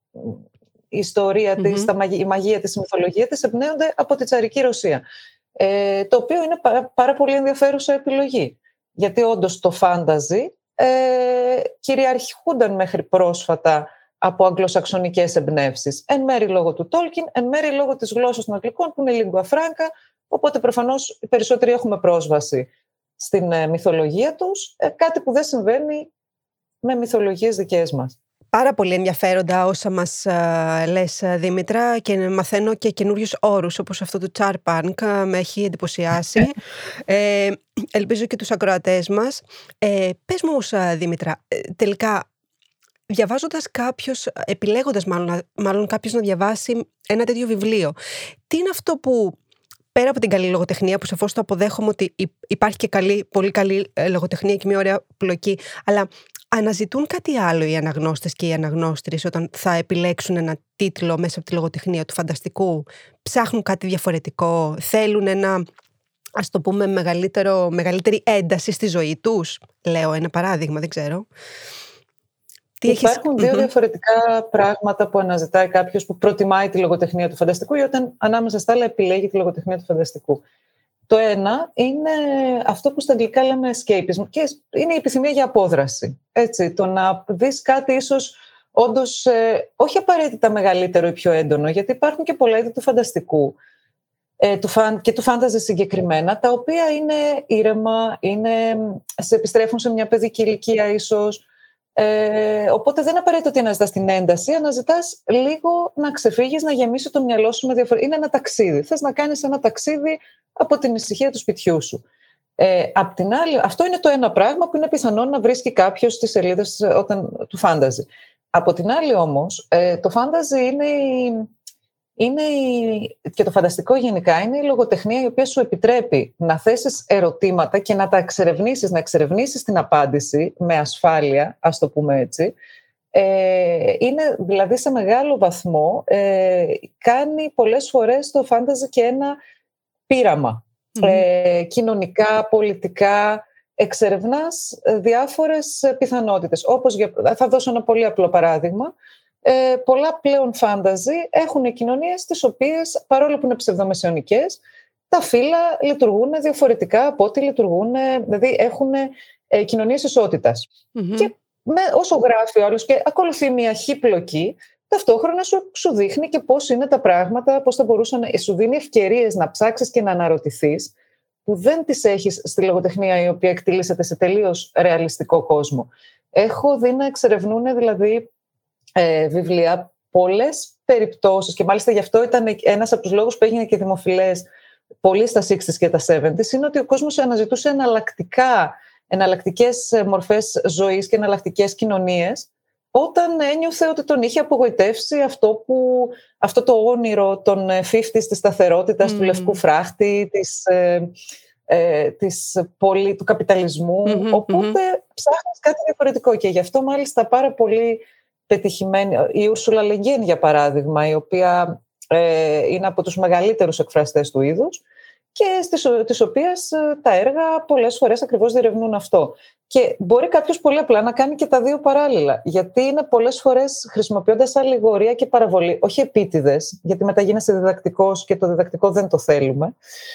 η ιστορία mm-hmm. της, τα, η μαγεία της, η μυθολογία της εμπνέονται από την τσαρική Ρωσία. Ε, το οποίο είναι πάρα, πάρα πολύ ενδιαφέρουσα επιλογή. Γιατί όντως το φάνταζι Ε, κυριαρχούνταν μέχρι πρόσφατα από αγγλοσαξονικές εμπνεύσεις. Εν μέρει λόγω του Τόλκιν, εν μέρει λόγω της γλώσσας των Αγγλικών που είναι lingua franca, οπότε προφανώς οι περισσότεροι έχουμε πρόσβαση στην ε, μυθολογία τους, ε, κάτι που δεν συμβαίνει με μυθολογίες δικές μας. Πάρα πολύ ενδιαφέροντα όσα μας α, λες, Δήμητρα, και μαθαίνω και καινούριους όρους, όπως αυτό του τσάρπανκ, με έχει εντυπωσιάσει. ε, ελπίζω και τους ακροατές μας. Ε, πες μου όμως, Δήμητρα, ε, τελικά, διαβάζοντας κάποιος, επιλέγοντας μάλλον, μάλλον κάποιος να διαβάσει ένα τέτοιο βιβλίο, τι είναι αυτό που, πέρα από την καλή λογοτεχνία, που σαφώς το αποδέχομαι ότι υπάρχει και καλή, πολύ καλή λογοτεχνία και μια ωραία πλοκή, αλλά αναζητούν κάτι άλλο οι αναγνώστες και οι αναγνώστριες όταν θα επιλέξουν ένα τίτλο μέσα από τη λογοτεχνία του φανταστικού? Ψάχνουν κάτι διαφορετικό, θέλουν ένα, ας το πούμε, μεγαλύτερο, μεγαλύτερη ένταση στη ζωή τους? Λέω ένα παράδειγμα, δεν ξέρω. Τι Υπάρχουν έχεις... δύο mm-hmm. διαφορετικά πράγματα που αναζητάει κάποιος που προτιμάει τη λογοτεχνία του φανταστικού ή όταν ανάμεσα στα άλλα επιλέγει τη λογοτεχνία του φανταστικού. Το ένα είναι αυτό που στα αγγλικά λέμε escapism και είναι η επιθυμία για απόδραση. Έτσι, το να δεις κάτι ίσως όντως ε, όχι απαραίτητα μεγαλύτερο ή πιο έντονο, γιατί υπάρχουν και πολλά είδη του φανταστικού ε, του φαν, και του φάνταζε συγκεκριμένα, τα οποία είναι ήρεμα, είναι, σε επιστρέφουν σε μια παιδική ηλικία ίσως. Ε, οπότε δεν είναι απαραίτητο ότι αναζητάς την ένταση, αναζητάς λίγο να ξεφύγεις, να γεμίσει το μυαλό σου με διαφορετικά. Είναι ένα ταξίδι. Θες να κάνεις ένα ταξίδι από την ησυχία του σπιτιού σου. Ε, απ' την άλλη, αυτό είναι το ένα πράγμα που είναι πιθανόν να βρίσκει κάποιος στις σελίδες όταν, του φάνταζι. Από την άλλη όμως, ε, το φάνταζι είναι η, είναι η, και το φανταστικό γενικά είναι η λογοτεχνία η οποία σου επιτρέπει να θέσεις ερωτήματα και να τα εξερευνήσεις, να εξερευνήσεις την απάντηση με ασφάλεια, ας το πούμε έτσι. Ε, είναι δηλαδή σε μεγάλο βαθμό, ε, κάνει πολλές φορές το φάνταζι και ένα πείραμα. Mm-hmm. Ε, κοινωνικά, πολιτικά, εξερευνάς διάφορες πιθανότητες. Όπως, θα δώσω ένα πολύ απλό παράδειγμα, ε, πολλά πλέον φάνταζι έχουν κοινωνίες τις οποίες, παρόλο που είναι ψευδομεσαιωνικές, τα φύλλα λειτουργούν διαφορετικά από ό,τι λειτουργούν, δηλαδή έχουν ε, κοινωνίες ισότητας. Mm-hmm. Και με, όσο γράφει ο άλλος και ακολουθεί μια χύπλοκη, ταυτόχρονα σου, σου δείχνει και πώς είναι τα πράγματα, πώς θα μπορούσαν, σου δίνει ευκαιρίες να ψάξεις και να αναρωτηθείς, που δεν τις έχεις στη λογοτεχνία η οποία εκτελήσεται σε τελείως ρεαλιστικό κόσμο. Έχω δει να εξερευνούν δηλαδή ε, βιβλία πολλές περιπτώσεις και μάλιστα γι' αυτό ήταν ένας από τους λόγους που έγινε και δημοφιλές πολύ στα εξήντα και τα εβδομήντα, είναι ότι ο κόσμος αναζητούσε εναλλακτικά, εναλλακτικές μορφές ζωής και εναλλακτικές κοινωνίες, όταν ένιωθε ότι τον είχε απογοητεύσει αυτό, που, αυτό το όνειρο των πενήντα, της σταθερότητας, mm. του λευκού φράχτη, της, ε, ε, της πολυ, του καπιταλισμού. Mm-hmm, οπότε mm-hmm. ψάχνεις κάτι διαφορετικό και γι' αυτό μάλιστα πάρα πολύ πετυχημένη. Η Ούρσουλα Le Guin, για παράδειγμα, η οποία ε, είναι από τους μεγαλύτερους εκφραστές του είδους και στις, τις οποίες ε, τα έργα πολλές φορές ακριβώς διερευνούν αυτό. Και μπορεί κάποιος πολύ απλά να κάνει και τα δύο παράλληλα, γιατί είναι πολλές φορές χρησιμοποιώντας αλληγορία και παραβολή, όχι επίτηδες, γιατί μετά γίνεσαι διδακτικός και το διδακτικό δεν το θέλουμε,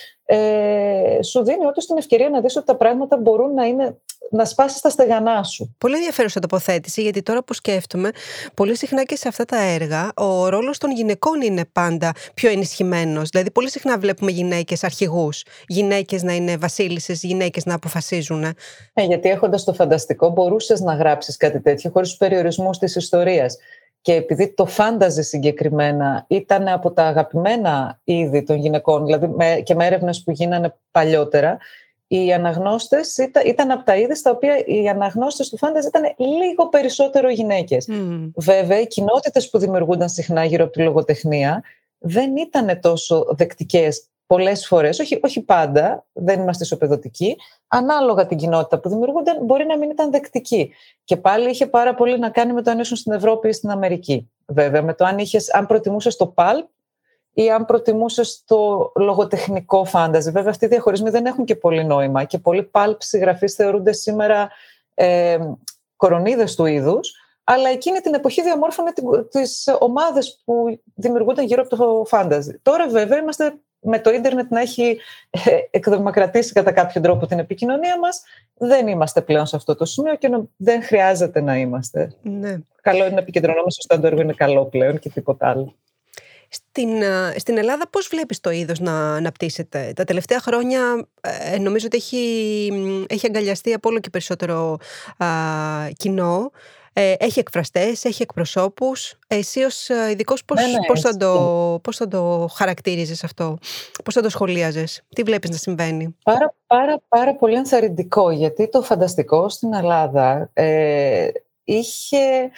ε, σου δίνει όντως την ευκαιρία να δεις ότι τα πράγματα μπορούν να, είναι, να σπάσεις τα στεγανά σου. Πολύ ενδιαφέρουσα τοποθέτηση, γιατί τώρα που σκέφτομαι, πολύ συχνά και σε αυτά τα έργα ο ρόλος των γυναικών είναι πάντα πιο ενισχυμένος. Δηλαδή, πολύ συχνά βλέπουμε γυναίκες αρχηγούς, γυναίκες να είναι βασίλισσες, γυναίκες να αποφασίζουν. Ε, γιατί έχοντας το φανταστικό, μπορούσες να γράψεις κάτι τέτοιο χωρίς τους περιορισμούς της ιστορίας. Και επειδή το φάνταζι συγκεκριμένα ήταν από τα αγαπημένα είδη των γυναικών, δηλαδή με, και με έρευνες που γίνανε παλιότερα, οι αναγνώστες ήταν, ήταν από τα είδη στα οποία οι αναγνώστες του φάνταζι ήταν λίγο περισσότερο γυναίκες. Mm. Βέβαια, οι κοινότητες που δημιουργούνταν συχνά γύρω από τη λογοτεχνία δεν ήταν τόσο δεκτικές πολλές φορές, όχι, όχι πάντα, δεν είμαστε ισοπεδωτικοί, ανάλογα την κοινότητα που δημιουργούνταν μπορεί να μην ήταν δεκτική. Και πάλι είχε πάρα πολύ να κάνει με το αν ήσουν στην Ευρώπη ή στην Αμερική. Βέβαια, με το αν, είχες, αν προτιμούσες το pulp ή αν προτιμούσες το λογοτεχνικό φάνταζι. Βέβαια, αυτοί οι διαχωρισμοί δεν έχουν και πολύ νόημα και πολλοί pulp συγγραφείς θεωρούνται σήμερα ε, κορονίδες του είδους, αλλά εκείνη την εποχή διαμόρφωνε τις ομάδες που δημιουργούνταν γύρω από το φάνταζι. Τώρα, βέβαια, είμαστε με το ίντερνετ να έχει εκδημοκρατήσει κατά κάποιο τρόπο την επικοινωνία μας, δεν είμαστε πλέον σε αυτό το σημείο και δεν χρειάζεται να είμαστε. Ναι. Καλό είναι να επικεντρωνόμαστε στο αν το έργο είναι καλό πλέον και τίποτα άλλο. Στην, στην Ελλάδα πώς βλέπεις το είδος να αναπτύσσεται? Τα τελευταία χρόνια ε, νομίζω ότι έχει, έχει αγκαλιαστεί από όλο και περισσότερο α, κοινό. Ε, έχει εκφραστές, έχει εκπροσώπους. Εσύ ως ειδικός πώς, ναι, ναι, πώς, θα το, πώς θα το χαρακτήριζες αυτό, πώς θα το σχολίαζες, τι βλέπεις να συμβαίνει? Πάρα, πάρα, πάρα πολύ ενθαρρυντικό, γιατί το φανταστικό στην Ελλάδα ε, είχε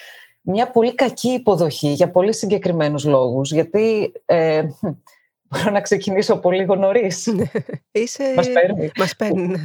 μια πολύ κακή υποδοχή για πολύ συγκεκριμένους λόγους, γιατί ε, μπορώ να ξεκινήσω από λίγο νωρίς. Είσαι... Μας παίρνει. Μας παίρνει.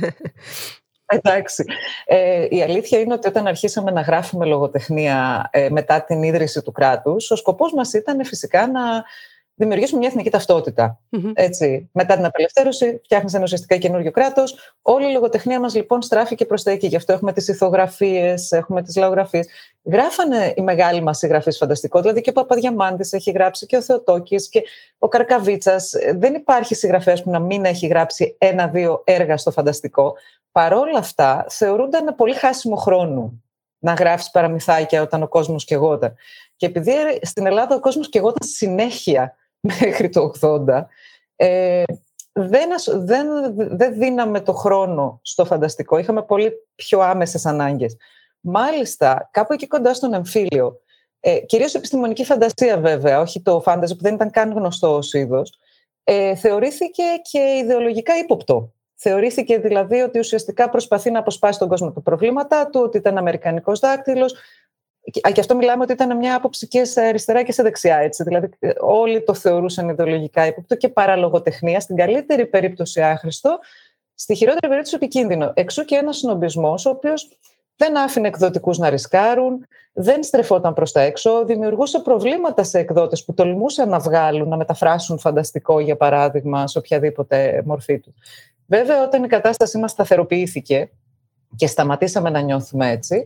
Εντάξει. Ε, η αλήθεια είναι ότι όταν αρχίσαμε να γράφουμε λογοτεχνία ε, μετά την ίδρυση του κράτους, ο σκοπός μας ήταν φυσικά να δημιουργήσουμε μια εθνική ταυτότητα. Mm-hmm. Έτσι. Μετά την απελευθέρωση, φτιάχνεις ένα ουσιαστικά καινούριο κράτος. Όλη η λογοτεχνία μας λοιπόν στράφηκε προς τα εκεί. Γι' αυτό έχουμε τις ηθογραφίες, έχουμε τις λαογραφίες. Γράφανε οι μεγάλοι μας συγγραφείς φανταστικό, δηλαδή και ο Παπαδιαμάντης έχει γράψει και ο Θεοτόκης και ο Καρκαβίτσας. Δεν υπάρχει συγγραφέας που να μην έχει γράψει ένα-δύο έργα στο φανταστικό. Παρόλα αυτά, θεωρούνταν πολύ χάσιμο χρόνο να γράφεις παραμυθάκια όταν ο κόσμος καιγόταν. Και επειδή στην Ελλάδα ο κόσμος καιγόταν συνέχεια μέχρι το ογδόντα, ε, δεν, δεν, δεν δίναμε το χρόνο στο φανταστικό. Είχαμε πολύ πιο άμεσες ανάγκες. Μάλιστα, κάπου εκεί κοντά στον εμφύλιο, ε, κυρίως επιστημονική φαντασία βέβαια, όχι το φάνταζι που δεν ήταν καν γνωστό ως είδος, ε, θεωρήθηκε και ιδεολογικά ύποπτο. Θεωρήθηκε δηλαδή ότι ουσιαστικά προσπαθεί να αποσπάσει τον κόσμο από τα προβλήματά του, ότι ήταν αμερικανικός δάκτυλος. Και αυτό μιλάμε ότι ήταν μια άποψη και σε αριστερά και σε δεξιά. Έτσι. Δηλαδή, όλοι το θεωρούσαν ιδεολογικά ύποπτο και παραλογοτεχνία, στην καλύτερη περίπτωση άχρηστο, στη χειρότερη περίπτωση επικίνδυνο. Εξού και ένας σνομπισμός, ο οποίος δεν άφηνε εκδοτικούς να ρισκάρουν, δεν στρεφόταν προς τα έξω, δημιουργούσε προβλήματα σε εκδότες που τολμούσαν να βγάλουν, να μεταφράσουν φανταστικό, για παράδειγμα, σε οποιαδήποτε μορφή του. Βέβαια, όταν η κατάστασή μας σταθεροποιήθηκε και σταματήσαμε να νιώθουμε έτσι,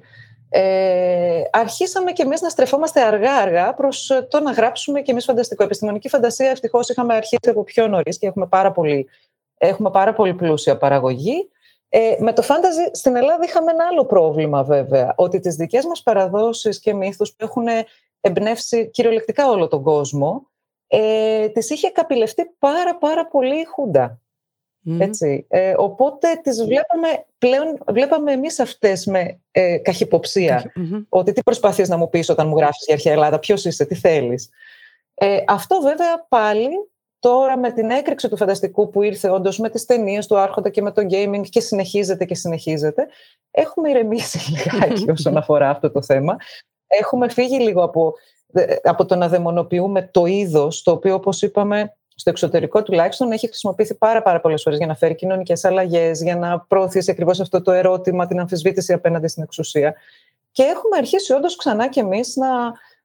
ε, αρχίσαμε κι εμείς να στρεφόμαστε αργά-αργά προς το να γράψουμε κι εμείς φανταστικό. Επιστημονική φαντασία, ευτυχώς, είχαμε αρχίσει από πιο νωρίς και έχουμε πάρα πολύ, έχουμε πάρα πολύ πλούσια παραγωγή. Ε, με το φάνταζι στην Ελλάδα είχαμε ένα άλλο πρόβλημα, βέβαια, ότι τις δικές μας παραδόσεις και μύθους που έχουν εμπνεύσει κυριολεκτικά όλο τον κόσμο, ε, τις είχε καπηλευτεί πάρα πάρα πολύ η Χούντα. Mm. Έτσι. Ε, οπότε τις βλέπαμε πλέον, βλέπαμε εμείς αυτές με ε, καχυποψία. Mm-hmm. Ότι τι προσπαθείς να μου πεις όταν μου γράφεις για αρχαία Ελλάδα, ποιος είσαι, τι θέλεις. Ε, αυτό βέβαια πάλι τώρα με την έκρηξη του φανταστικού που ήρθε όντως με τις ταινίες του Άρχοντα και με το gaming και συνεχίζεται και συνεχίζεται, έχουμε ηρεμήσει λιγάκι όσον αφορά αυτό το θέμα. Έχουμε φύγει λίγο από, από το να δαιμονοποιούμε το είδος, το οποίο, όπως είπαμε, στο εξωτερικό τουλάχιστον έχει χρησιμοποιηθεί πάρα, πάρα πολλές φορές για να φέρει κοινωνικές αλλαγές, για να προωθήσει ακριβώς αυτό το ερώτημα, την αμφισβήτηση απέναντι στην εξουσία. Και έχουμε αρχίσει όντως ξανά κι εμείς να...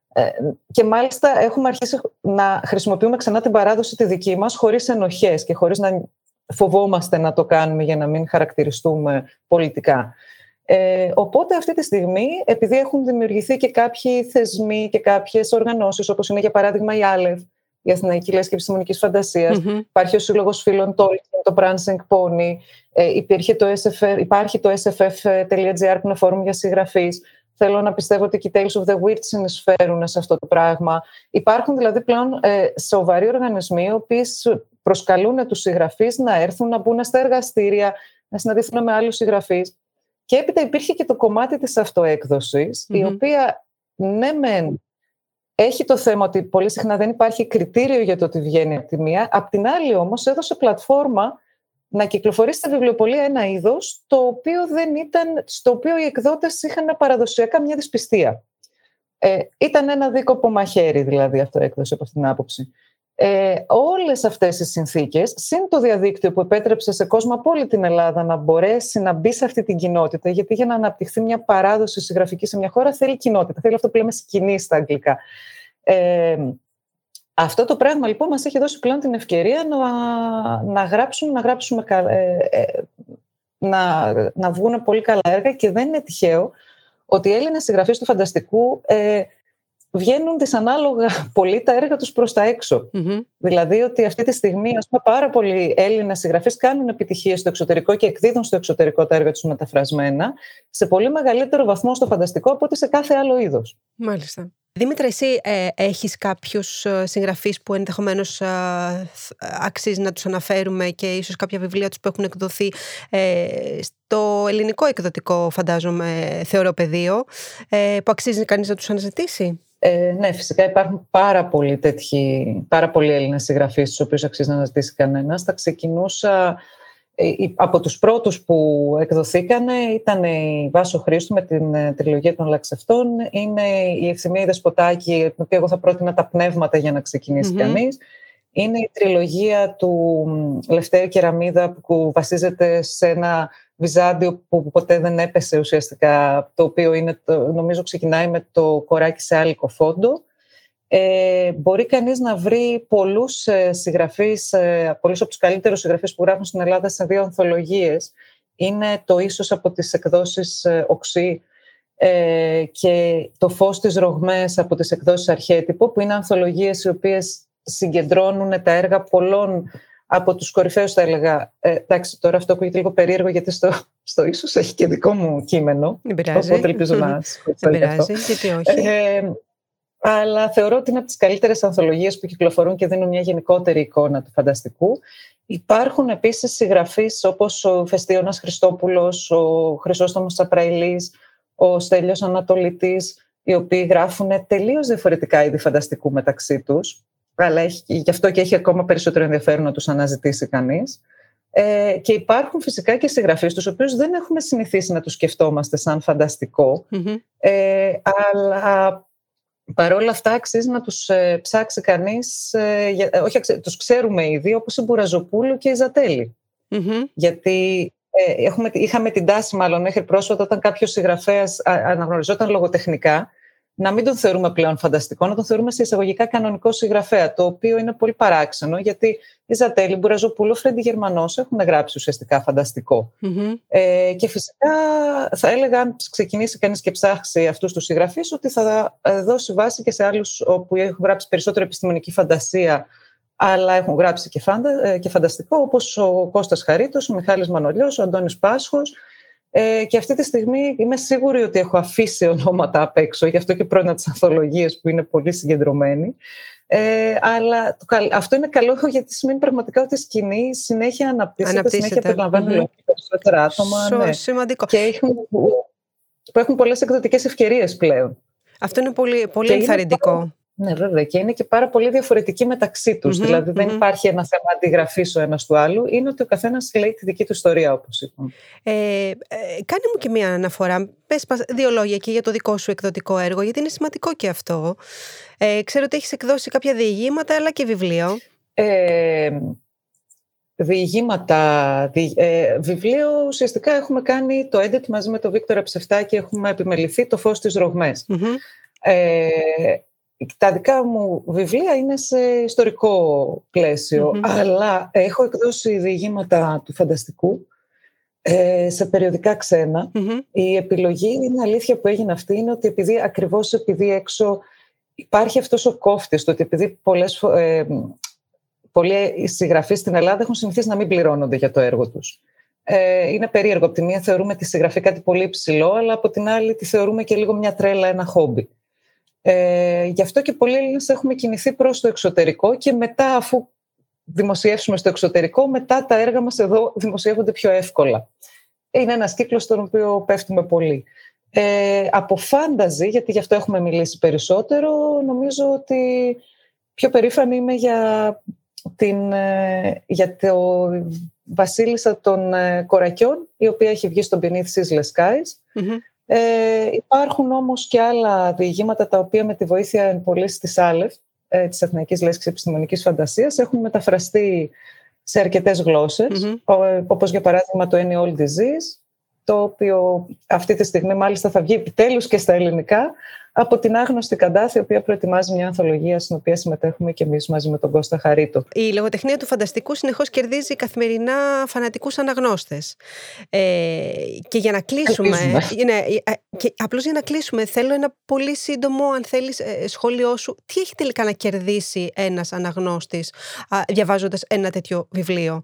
Και μάλιστα έχουμε αρχίσει να χρησιμοποιούμε ξανά την παράδοση τη δική μας χωρίς ενοχές και χωρίς να φοβόμαστε να το κάνουμε για να μην χαρακτηριστούμε πολιτικά. Ε, οπότε αυτή τη στιγμή, επειδή έχουν δημιουργηθεί και κάποιοι θεσμοί και κάποιες οργανώσεις, όπως είναι για παράδειγμα η Άλεφ, η Αθηναϊκή Λέσχη Επιστημονικής Φαντασίας, mm-hmm. υπάρχει ο Σύλλογος Φίλων Tolkien, το Prancing Pony, ε, υπάρχει το ες εφ αρ, υπάρχει το ες εφ εφ τελεία τζι άρ που είναι φόρουμ για συγγραφείς. Θέλω να πιστεύω ότι και οι Tales of the Weird συνεισφέρουν σε αυτό το πράγμα. Υπάρχουν δηλαδή πλέον ε, σοβαροί οργανισμοί, οι οποίοι προσκαλούν τους συγγραφείς να έρθουν, να μπουν στα εργαστήρια, να συναντηθούν με άλλους συγγραφείς. Και έπειτα υπήρχε και το κομμάτι της αυτοέκδοσης, mm-hmm. η οποία ναι μεν έχει το θέμα ότι πολύ συχνά δεν υπάρχει κριτήριο για το ότι βγαίνει από τη μία, απ' την άλλη όμως έδωσε πλατφόρμα να κυκλοφορήσει στα βιβλιοπωλεία ένα είδος το οποίο δεν ήταν, στο οποίο οι εκδότες είχαν παραδοσιακά μια δυσπιστία. Ε, ήταν ένα δίκοπο μαχαίρι δηλαδή αυτό έκδοση από αυτήν την άποψη. Ε, όλες αυτές οι συνθήκες, συν το διαδίκτυο που επέτρεψε σε κόσμο από όλη την Ελλάδα να μπορέσει να μπει σε αυτή την κοινότητα, γιατί για να αναπτυχθεί μια παράδοση συγγραφική σε μια χώρα θέλει κοινότητα, θέλει αυτό που λέμε σκηνή στα αγγλικά. Ε, Αυτό το πράγμα λοιπόν μας έχει δώσει πλέον την ευκαιρία να, να γράψουμε, να, γράψουμε ε, ε, να, να βγουν πολύ καλά έργα και δεν είναι τυχαίο ότι οι Έλληνες συγγραφείς του φανταστικού ε, βγαίνουν δυσανάλογα πολύ τα έργα τους προς τα έξω. Mm-hmm. Δηλαδή ότι αυτή τη στιγμή ας πούμε, πάρα πολλοί Έλληνες συγγραφείς κάνουν επιτυχίες στο εξωτερικό και εκδίδουν στο εξωτερικό τα έργα τους μεταφρασμένα σε πολύ μεγαλύτερο βαθμό στο φανταστικό από ότι σε κάθε άλλο είδος. Μάλιστα. Δήμητρα, εσύ ε, έχεις κάποιους συγγραφείς που ενδεχομένως ε, αξίζει να τους αναφέρουμε και ίσως κάποια βιβλία τους που έχουν εκδοθεί ε, στο ελληνικό εκδοτικό, φαντάζομαι, θεωροπεδίο, ε, που αξίζει κανείς να τους αναζητήσει? Ε, ναι, φυσικά υπάρχουν πάρα πολλοί τέτοιοι, πάρα πολλοί Έλληνες συγγραφείς τους οποίους αξίζει να αναζητήσει κανένας. Θα ξεκινούσα... Από τους πρώτους που εκδοθήκανε ήταν η Βάσο Χρήστου με την τριλογία των Λαξευτών, είναι η Ευθυμία Δεσποτάκη, την οποία εγώ θα πρότεινα τα πνεύματα για να ξεκινήσει mm-hmm. κανείς. Είναι η τριλογία του Λευτέρη Κεραμίδα που βασίζεται σε ένα Βυζάντιο που ποτέ δεν έπεσε ουσιαστικά, το οποίο είναι, νομίζω ξεκινάει με το κοράκι σε άλικο φόντο. Ε, μπορεί κανείς να βρει πολλούς ε, συγγραφείς, ε, πολλούς από τους καλύτερους συγγραφείς που γράφουν στην Ελλάδα σε δύο ανθολογίες. Είναι το Ίσως από τις εκδόσεις ε, Οξύ ε, και το Φως της Ρογμές από τις εκδόσεις Αρχέτυπο, που είναι ανθολογίες οι οποίες συγκεντρώνουν τα έργα πολλών από τους κορυφαίους, θα έλεγα. Ε, εντάξει, τώρα αυτό ακούγεται λίγο περίεργο, γιατί στο, στο Ίσως έχει και δικό μου κείμενο. Δεν πειράζει. Οπότε ελπίζω να Δεν πειράζει, γιατί όχι. Ε, αλλά θεωρώ ότι είναι από τις καλύτερες ανθολογίες που κυκλοφορούν και δίνουν μια γενικότερη εικόνα του φανταστικού. Υπάρχουν επίσης συγγραφείς όπως ο Φεστίωνας Χριστόπουλος, ο Χρυσόστομος Τσαπραϊλής, ο Στέλιος Ανατολίτης, οι οποίοι γράφουν τελείως διαφορετικά είδη φανταστικού μεταξύ τους, αλλά έχει, γι' αυτό και έχει ακόμα περισσότερο ενδιαφέρον να τους αναζητήσει κανείς. Ε, και υπάρχουν φυσικά και συγγραφείς τους οποίους δεν έχουμε συνηθίσει να τους σκεφτόμαστε σαν φανταστικό, Mm-hmm. ε, αλλά παρόλα αυτά αξίζει να τους ε, ψάξει κανείς, ε, για, ε, όχι αξί, τους ξέρουμε ήδη, όπως η Μπουραζοπούλου και η Ζατέλη. Mm-hmm. Γιατί ε, έχουμε, είχαμε την τάση μάλλον μέχρι πρόσφατα, όταν κάποιος συγγραφέας α, αναγνωριζόταν λογοτεχνικά, να μην τον θεωρούμε πλέον φανταστικό, να τον θεωρούμε σε εισαγωγικά κανονικό συγγραφέα, το οποίο είναι πολύ παράξενο, γιατί η Ζατέλη, η Μπουραζοπούλου, ο Φρέντι Γερμανός έχουν γράψει ουσιαστικά φανταστικό. Mm-hmm. Ε, και φυσικά θα έλεγα, αν ξεκινήσει κανείς και ψάξει αυτούς τους συγγραφείς, ότι θα δώσει βάση και σε άλλους όπου έχουν γράψει περισσότερο επιστημονική φαντασία, αλλά έχουν γράψει και, φαντα, και φανταστικό, όπως ο Κώστας Χαρίτος, ο Μιχάλης Μανολιός, ο Αντώνης Πάσχος. Ε, και αυτή τη στιγμή είμαι σίγουρη ότι έχω αφήσει ονόματα απ' έξω, γι' αυτό και πρόκειται τις ανθολογίες που είναι πολύ συγκεντρωμένοι. Ε, αλλά το, αυτό είναι καλό, γιατί σημαίνει πραγματικά ότι η σκηνή συνέχεια αναπτύσσεται, συνέχεια περιλαμβάνει mm-hmm. περισσότερα άτομα. Σο, ναι. Σημαντικό. Και έχουν, που έχουν πολλές εκδοτικές ευκαιρίες πλέον. Αυτό είναι πολύ, πολύ ενθαρρυντικό. Ναι, βέβαια. Και είναι και πάρα πολύ διαφορετικοί μεταξύ τους. Mm-hmm, δηλαδή, mm-hmm. δεν υπάρχει ένα θέμα αντιγραφής ο ένας του άλλου. Είναι ότι ο καθένας λέει τη δική του ιστορία, όπως είπαμε. Ε, ε, κάνε μου και μία αναφορά. Πες δύο λόγια και για το δικό σου εκδοτικό έργο, γιατί είναι σημαντικό και αυτό. Ε, ξέρω ότι έχεις εκδώσει κάποια διηγήματα, αλλά και βιβλίο. Ε, διηγήματα. Δι, ε, βιβλίο, ουσιαστικά έχουμε κάνει το edit μαζί με τον Βίκτορα Ψευτάκη, έχουμε επιμεληθεί το Φως στις Ρογμές. Mm-hmm. Ε, Τα δικά μου βιβλία είναι σε ιστορικό πλαίσιο, mm-hmm. αλλά έχω εκδώσει διηγήματα του φανταστικού ε, σε περιοδικά ξένα. Mm-hmm. Η επιλογή, είναι αλήθεια που έγινε αυτή, είναι ότι επειδή, ακριβώς επειδή έξω υπάρχει αυτός ο κόφτης, το ότι επειδή πολλές, ε, πολλοί συγγραφείς στην Ελλάδα έχουν συνηθίσει να μην πληρώνονται για το έργο τους. Ε, είναι περίεργο. Από τη μία θεωρούμε τη συγγραφή κάτι πολύ υψηλό, αλλά από την άλλη τη θεωρούμε και λίγο μια τρέλα, ένα χόμπι. Ε, γι' αυτό και πολλοί Έλληνες έχουμε κινηθεί προς το εξωτερικό και μετά, αφού δημοσιεύσουμε στο εξωτερικό, μετά τα έργα μας εδώ δημοσιεύονται πιο εύκολα. Είναι ένας κύκλος στον οποίο πέφτουμε πολύ. Ε, από φάνταζι, γιατί γι' αυτό έχουμε μιλήσει περισσότερο, νομίζω ότι πιο περήφανη είμαι για, την, για το Βασίλισσα των Κορακιών, η οποία έχει βγει στο Beneath Ceaseless Skies. Mm-hmm. Ε, υπάρχουν όμως και άλλα διηγήματα τα οποία με τη βοήθεια εν πολλής της Άλεφ, ε, της Αθηναϊκής Λέσχης Επιστημονικής Φαντασίας, έχουν μεταφραστεί σε αρκετές γλώσσες, mm-hmm. όπως για παράδειγμα το Any Old Disease, το οποίο αυτή τη στιγμή μάλιστα θα βγει επιτέλους και στα ελληνικά, από την άγνωστη Καντάθη, η οποία προετοιμάζει μια ανθολογία στην οποία συμμετέχουμε και εμείς μαζί με τον Κώστα Χαρίτο. Η λογοτεχνία του φανταστικού συνεχώς κερδίζει καθημερινά φανατικούς αναγνώστες. Ε, και για να κλείσουμε, ναι, και απλώς για να κλείσουμε, θέλω ένα πολύ σύντομο, αν θέλεις, σχόλιο σου. Τι έχει τελικά να κερδίσει ένας αναγνώστης διαβάζοντας ένα τέτοιο βιβλίο?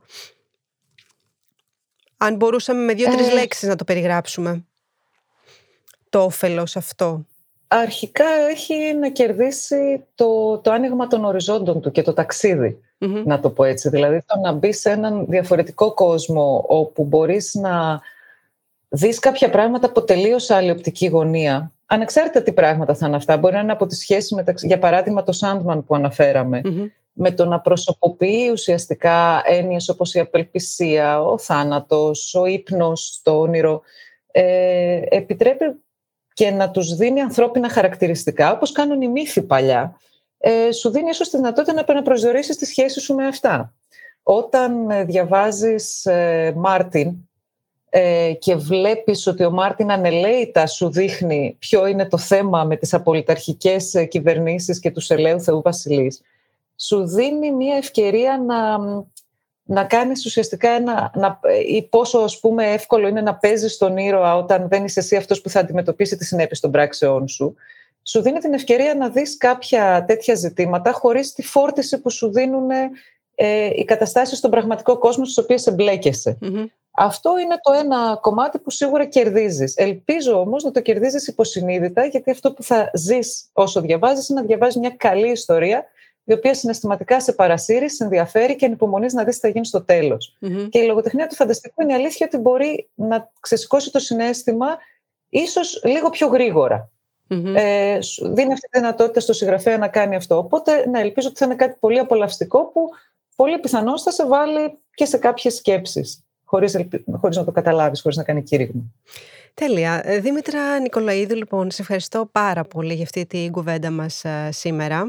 Αν μπορούσαμε με δύο-τρεις ε... λέξεις να το περιγράψουμε, το όφελος αυτό. Αρχικά έχει να κερδίσει το, το άνοιγμα των οριζόντων του και το ταξίδι, mm-hmm. να το πω έτσι. Δηλαδή το να μπει σε έναν διαφορετικό κόσμο όπου μπορείς να δεις κάποια πράγματα από τελείως άλλη οπτική γωνία. Ανεξάρτητα τι πράγματα θα είναι αυτά. Μπορεί να είναι από τη σχέση μεταξύ, για παράδειγμα το Sandman που αναφέραμε, mm-hmm. με το να προσωποποιεί ουσιαστικά έννοιες όπως η απελπισία, ο θάνατος, ο ύπνος, το όνειρο. Ε, επιτρέπει και να τους δίνει ανθρώπινα χαρακτηριστικά, όπως κάνουν οι μύθοι παλιά, ε, σου δίνει ίσως τη δυνατότητα να επαναπροσδιορίσεις τη σχέση σου με αυτά. Όταν ε, διαβάζεις ε, Μάρτιν ε, και βλέπεις ότι ο Μάρτιν ανελαίητα σου δείχνει ποιο είναι το θέμα με τις απολυταρχικές ε, κυβερνήσεις και τους ελαίου Θεού Βασιλείς, σου δίνει μια ευκαιρία να... να κάνεις ουσιαστικά ένα, να, ή πόσο ας πούμε εύκολο είναι να παίζεις τον ήρωα όταν δεν είσαι εσύ αυτός που θα αντιμετωπίσει τις συνέπειες των πράξεών σου. Σου δίνει την ευκαιρία να δεις κάποια τέτοια ζητήματα χωρίς τη φόρτιση που σου δίνουν ε, οι καταστάσεις στον πραγματικό κόσμο στις οποίες εμπλέκεσαι. Mm-hmm. Αυτό είναι το ένα κομμάτι που σίγουρα κερδίζεις. Ελπίζω όμως να το κερδίζεις υποσυνείδητα, γιατί αυτό που θα ζεις όσο διαβάζεις είναι να διαβάζεις μια καλή ιστορία, η οποία συναισθηματικά σε παρασύρει, σε ενδιαφέρει και ανυπομονείς να δεις τι θα γίνει στο τέλος. Mm-hmm. Και η λογοτεχνία του φανταστικού είναι η αλήθεια ότι μπορεί να ξεσηκώσει το συναίσθημα ίσως λίγο πιο γρήγορα. Mm-hmm. Ε, δίνει αυτή τη δυνατότητα στο συγγραφέα να κάνει αυτό. Οπότε, να ελπίζω ότι θα είναι κάτι πολύ απολαυστικό που πολύ πιθανώς θα σε βάλει και σε κάποιες σκέψεις, χωρίς, χωρίς να το καταλάβεις, χωρίς να κάνει κήρυγμα. Τέλεια. Δήμητρα Νικολαίδου, λοιπόν, σε ευχαριστώ πάρα πολύ για αυτή την κουβέντα μας α, σήμερα.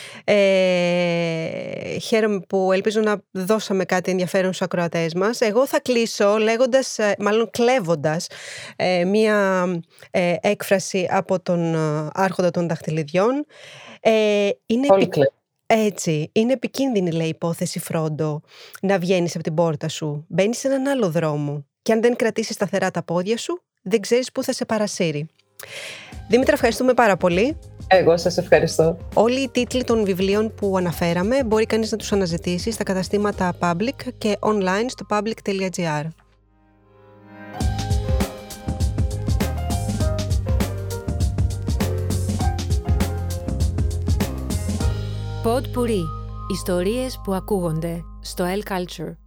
Ε, χαίρομαι που ελπίζω να δώσαμε κάτι ενδιαφέρον στους ακροατές μας. Εγώ θα κλείσω λέγοντας, μάλλον κλέβοντας, ε, μία ε, έκφραση από τον Άρχοντα των Δαχτυλιδιών. Ε, είναι Όλοι επι... κλέβουν. Έτσι, είναι επικίνδυνη, λέει, υπόθεση, Φρόντο, να βγαίνεις από την πόρτα σου. Μπαίνεις σε έναν άλλο δρόμο. Και αν δεν κρατήσεις σταθερά τα πόδια σου, δεν ξέρεις πού θα σε παρασύρει. Δήμητρα, ευχαριστούμε πάρα πολύ. Εγώ σας ευχαριστώ. Όλοι οι τίτλοι των βιβλίων που αναφέραμε μπορεί κανείς να τους αναζητήσει στα καταστήματα Public και online στο public τελεία gr. Pod Pourri. Ιστορίες που ακούγονται στο L Culture.